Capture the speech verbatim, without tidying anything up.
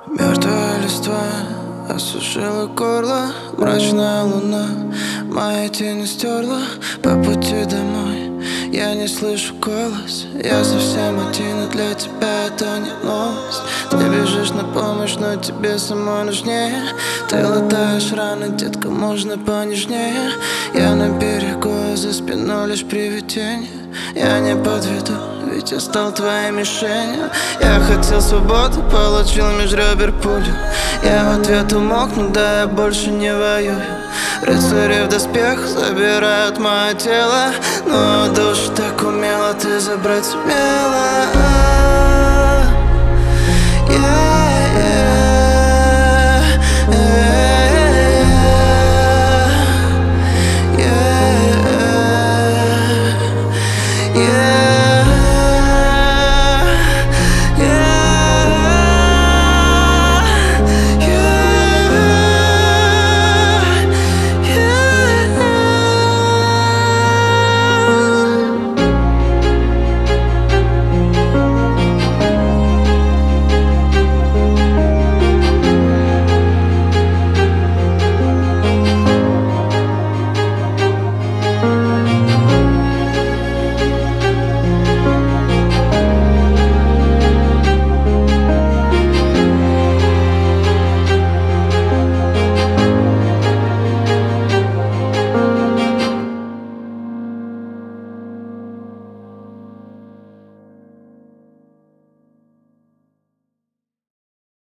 Мертвая листва осушила горло. Мрачная луна мои тени стерла. По пути домой я не слышу голос. Я совсем один, и для тебя это не новость. Ты бежишь на помощь, но тебе самой нужнее. Ты латаешь раны, детка, можно понежнее. Я на берегу, а за спиной лишь привидение. Я не подведу, ведь я стал твоей мишенью. Я хотел свободы, получил меж ребер пулю. Я в ответ умолкну, да я больше не воюю. Рыцари в доспех забирают мое тело, но душу так умело ты забрать сумела. Yeah, yeah.